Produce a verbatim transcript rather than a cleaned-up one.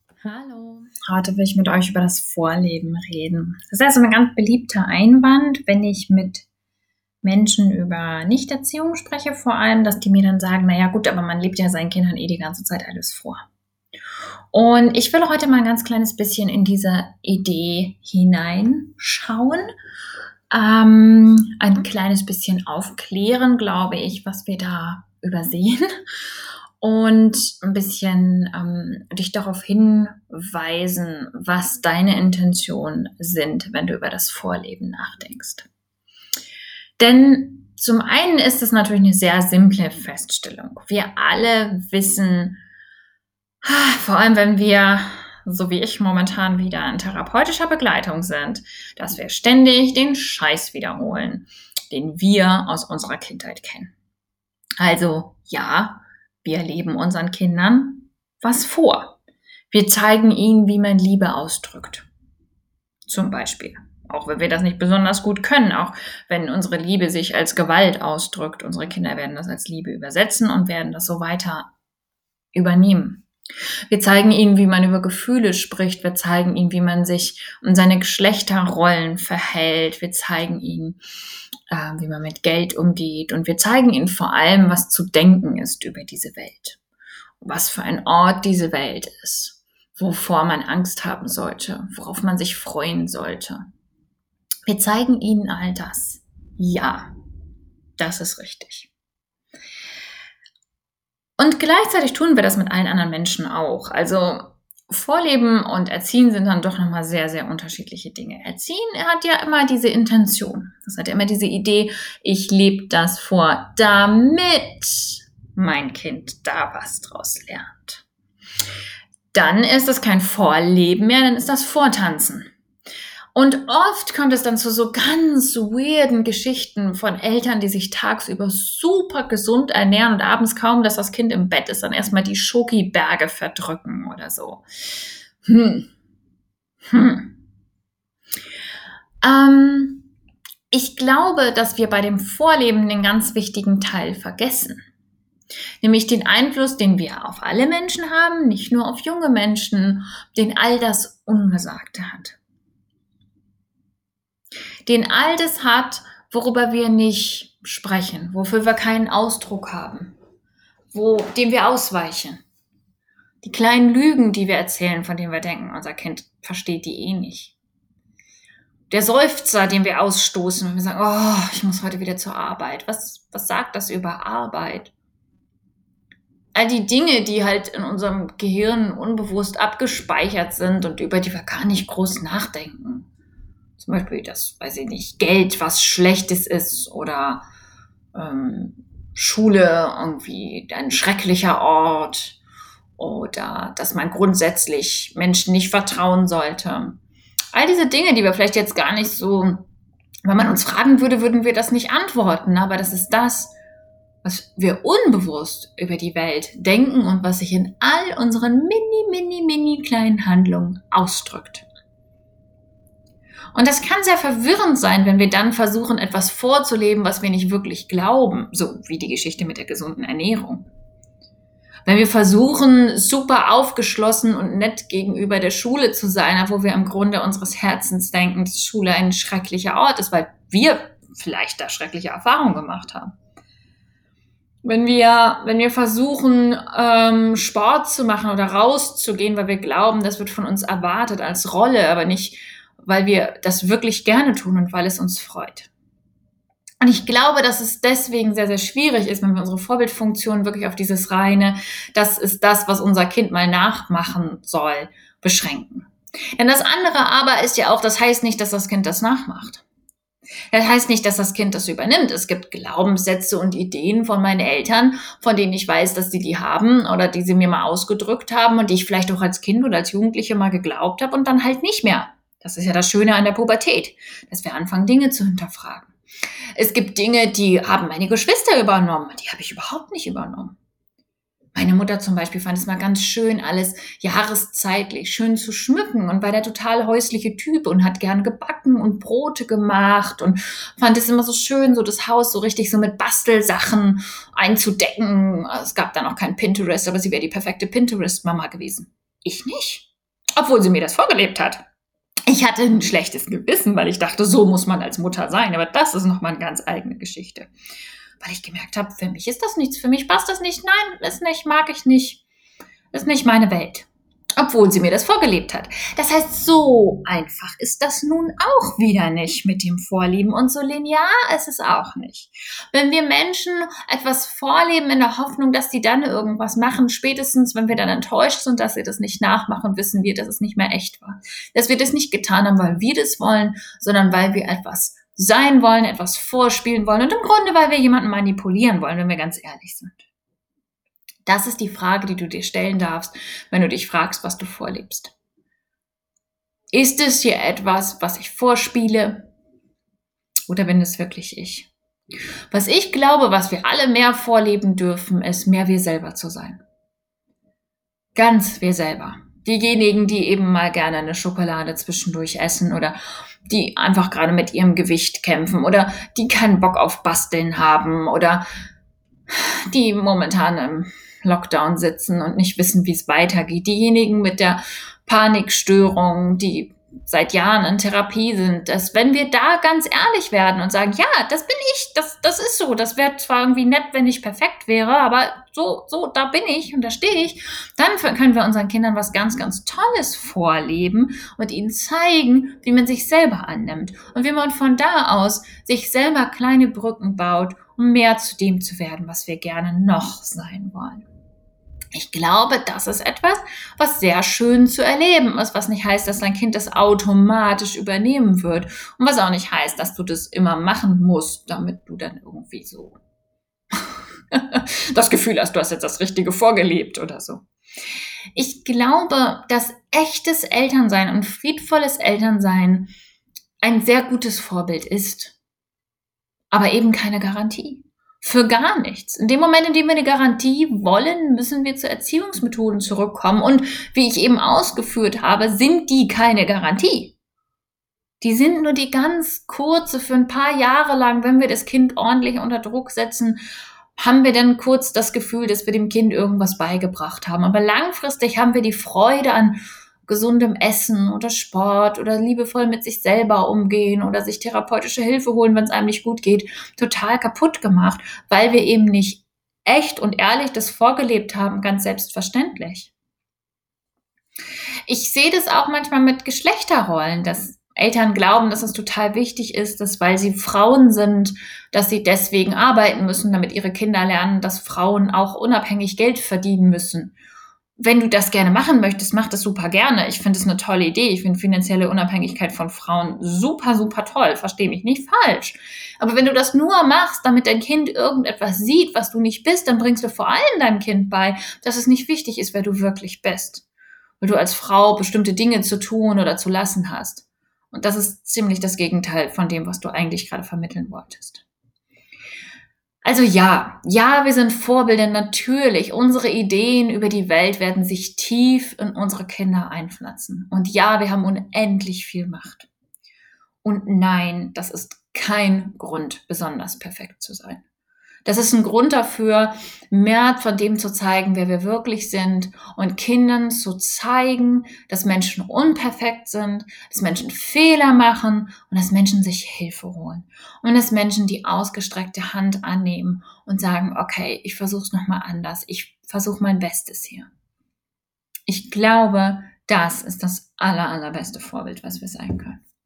Hallo, heute will ich mit euch über das Vorleben reden. Das ist also ein ganz beliebter Einwand, wenn ich mit Menschen über Nichterziehung spreche, vor allem, dass die mir dann sagen, naja gut, aber man lebt ja seinen Kindern eh die ganze Zeit alles vor. Und ich will heute mal ein ganz kleines bisschen in diese Idee hineinschauen, ähm, ein kleines bisschen aufklären, glaube ich, was wir da übersehen und ein bisschen ähm, dich darauf hinweisen, was deine Intentionen sind, wenn du über das Vorleben nachdenkst. Denn zum einen ist es natürlich eine sehr simple Feststellung. Wir alle wissen, vor allem wenn wir, so wie ich momentan, wieder in therapeutischer Begleitung sind, dass wir ständig den Scheiß wiederholen, den wir aus unserer Kindheit kennen. Also ja, wir leben unseren Kindern was vor. Wir zeigen ihnen, wie man Liebe ausdrückt. Zum Beispiel. Auch wenn wir das nicht besonders gut können, auch wenn unsere Liebe sich als Gewalt ausdrückt. Unsere Kinder werden das als Liebe übersetzen und werden das so weiter übernehmen. Wir zeigen ihnen, wie man über Gefühle spricht. Wir zeigen ihnen, wie man sich um seine Geschlechterrollen verhält. Wir zeigen ihnen, äh, wie man mit Geld umgeht. Und wir zeigen ihnen vor allem, was zu denken ist über diese Welt. Was für ein Ort diese Welt ist. Wovor man Angst haben sollte. Worauf man sich freuen sollte. Wir zeigen ihnen all das. Ja, das ist richtig. Und gleichzeitig tun wir das mit allen anderen Menschen auch. Also Vorleben und Erziehen sind dann doch nochmal sehr, sehr unterschiedliche Dinge. Erziehen hat ja immer diese Intention. Das hat ja immer diese Idee, ich lebe das vor, damit mein Kind da was draus lernt. Dann ist es kein Vorleben mehr, dann ist das Vortanzen. Und oft kommt es dann zu so ganz weirden Geschichten von Eltern, die sich tagsüber super gesund ernähren und abends kaum, dass das Kind im Bett ist, dann erstmal die Schokiberge verdrücken oder so. Hm. Hm. Ähm, ich glaube, dass wir bei dem Vorleben den ganz wichtigen Teil vergessen. Nämlich den Einfluss, den wir auf alle Menschen haben, nicht nur auf junge Menschen, den all das Ungesagte hat. Den all das hat, worüber wir nicht sprechen, wofür wir keinen Ausdruck haben, wo, dem wir ausweichen. Die kleinen Lügen, die wir erzählen, von denen wir denken, unser Kind versteht die eh nicht. Der Seufzer, den wir ausstoßen, wenn wir sagen, oh, ich muss heute wieder zur Arbeit. Was, was sagt das über Arbeit? All die Dinge, die halt in unserem Gehirn unbewusst abgespeichert sind und über die wir gar nicht groß nachdenken. Zum Beispiel das, weiß ich nicht, Geld, was Schlechtes ist oder ähm, Schule irgendwie ein schrecklicher Ort oder dass man grundsätzlich Menschen nicht vertrauen sollte. All diese Dinge, die wir vielleicht jetzt gar nicht so, wenn man uns fragen würde, würden wir das nicht antworten, aber das ist das, was wir unbewusst über die Welt denken und was sich in all unseren mini, mini, mini kleinen Handlungen ausdrückt. Und das kann sehr verwirrend sein, wenn wir dann versuchen, etwas vorzuleben, was wir nicht wirklich glauben, so wie die Geschichte mit der gesunden Ernährung. Wenn wir versuchen, super aufgeschlossen und nett gegenüber der Schule zu sein, obwohl wir im Grunde unseres Herzens denken, dass Schule ein schrecklicher Ort ist, weil wir vielleicht da schreckliche Erfahrungen gemacht haben. Wenn wir, wenn wir versuchen, ähm, Sport zu machen oder rauszugehen, weil wir glauben, das wird von uns erwartet als Rolle, aber nicht, weil wir das wirklich gerne tun und weil es uns freut. Und ich glaube, dass es deswegen sehr, sehr schwierig ist, wenn wir unsere Vorbildfunktion wirklich auf dieses reine, das ist das, was unser Kind mal nachmachen soll, beschränken. Denn das andere aber ist ja auch, das heißt nicht, dass das Kind das nachmacht. Das heißt nicht, dass das Kind das übernimmt. Es gibt Glaubenssätze und Ideen von meinen Eltern, von denen ich weiß, dass sie die haben oder die sie mir mal ausgedrückt haben und die ich vielleicht auch als Kind oder als Jugendliche mal geglaubt habe und dann halt nicht mehr. Das ist ja das Schöne an der Pubertät, dass wir anfangen, Dinge zu hinterfragen. Es gibt Dinge, die haben meine Geschwister übernommen, die habe ich überhaupt nicht übernommen. Meine Mutter zum Beispiel fand es mal ganz schön, alles jahreszeitlich schön zu schmücken und war der total häusliche Typ und hat gern gebacken und Brote gemacht und fand es immer so schön, so das Haus so richtig so mit Bastelsachen einzudecken. Es gab dann auch kein Pinterest, aber sie wäre die perfekte Pinterest-Mama gewesen. Ich nicht. obwohl sie mir das vorgelebt hat. Ich hatte ein schlechtes Gewissen, weil ich dachte, so muss man als Mutter sein. Aber das ist nochmal eine ganz eigene Geschichte. Weil ich gemerkt habe, für mich ist das nichts, für mich passt das nicht. Nein, ist nicht, mag ich nicht. Ist nicht meine Welt. Obwohl sie mir das vorgelebt hat. Das heißt, so einfach ist das nun auch wieder nicht mit dem Vorlieben. Und so linear ist es auch nicht. Wenn wir Menschen etwas vorleben in der Hoffnung, dass die dann irgendwas machen, spätestens wenn wir dann enttäuscht sind, dass sie das nicht nachmachen, wissen wir, dass es nicht mehr echt war. Dass wir das nicht getan haben, weil wir das wollen, sondern weil wir etwas sein wollen, etwas vorspielen wollen und im Grunde, weil wir jemanden manipulieren wollen, wenn wir ganz ehrlich sind. Das ist die Frage, die du dir stellen darfst, wenn du dich fragst, was du vorlebst. Ist es hier etwas, was ich vorspiele, oder bin es wirklich ich? Was ich glaube, was wir alle mehr vorleben dürfen, ist, mehr wir selber zu sein. Ganz wir selber. Diejenigen, die eben mal gerne eine Schokolade zwischendurch essen oder die einfach gerade mit ihrem Gewicht kämpfen oder die keinen Bock auf Basteln haben oder die momentan im Lockdown sitzen und nicht wissen, wie es weitergeht. Diejenigen mit der Panikstörung, die seit Jahren in Therapie sind, dass wenn wir da ganz ehrlich werden und sagen, ja, das bin ich, das, das ist so, das wäre zwar irgendwie nett, wenn ich perfekt wäre, aber so, so, da bin ich und da stehe ich, dann können wir unseren Kindern was ganz, ganz Tolles vorleben und ihnen zeigen, wie man sich selber annimmt und wie man von da aus sich selber kleine Brücken baut, um mehr zu dem zu werden, was wir gerne noch sein wollen. Ich glaube, das ist etwas, was sehr schön zu erleben ist, was nicht heißt, dass dein Kind das automatisch übernehmen wird und was auch nicht heißt, dass du das immer machen musst, damit du dann irgendwie so das Gefühl hast, du hast jetzt das Richtige vorgelebt oder so. Ich glaube, dass echtes Elternsein und friedvolles Elternsein ein sehr gutes Vorbild ist, aber eben keine Garantie. Für gar nichts. In dem Moment, in dem wir eine Garantie wollen, müssen wir zu Erziehungsmethoden zurückkommen. Und wie ich eben ausgeführt habe, sind die keine Garantie. Die sind nur die ganz kurze, für ein paar Jahre lang, wenn wir das Kind ordentlich unter Druck setzen, haben wir dann kurz das Gefühl, dass wir dem Kind irgendwas beigebracht haben. Aber langfristig haben wir die Freude an gesundem Essen oder Sport oder liebevoll mit sich selber umgehen oder sich therapeutische Hilfe holen, wenn es einem nicht gut geht, total kaputt gemacht, weil wir eben nicht echt und ehrlich das vorgelebt haben, ganz selbstverständlich. Ich sehe das auch manchmal mit Geschlechterrollen, dass Eltern glauben, dass es total wichtig ist, dass weil sie Frauen sind, dass sie deswegen arbeiten müssen, damit ihre Kinder lernen, dass Frauen auch unabhängig Geld verdienen müssen. Wenn du das gerne machen möchtest, mach das super gerne. Ich finde es eine tolle Idee. Ich finde finanzielle Unabhängigkeit von Frauen super, super toll. Versteh mich nicht falsch. Aber wenn du das nur machst, damit dein Kind irgendetwas sieht, was du nicht bist, dann bringst du vor allem deinem Kind bei, dass es nicht wichtig ist, wer du wirklich bist. Weil du als Frau bestimmte Dinge zu tun oder zu lassen hast. Und das ist ziemlich das Gegenteil von dem, was du eigentlich gerade vermitteln wolltest. Also ja, ja, wir sind Vorbilder, natürlich. Unsere Ideen über die Welt werden sich tief in unsere Kinder einpflanzen. Und ja, wir haben unendlich viel Macht. Und nein, das ist kein Grund, besonders perfekt zu sein. Das ist ein Grund dafür, mehr von dem zu zeigen, wer wir wirklich sind und Kindern zu zeigen, dass Menschen unperfekt sind, dass Menschen Fehler machen und dass Menschen sich Hilfe holen. Und dass Menschen die ausgestreckte Hand annehmen und sagen, okay, ich versuche es nochmal anders, ich versuche mein Bestes hier. Ich glaube, das ist das aller, allerbeste Vorbild, was wir sein können.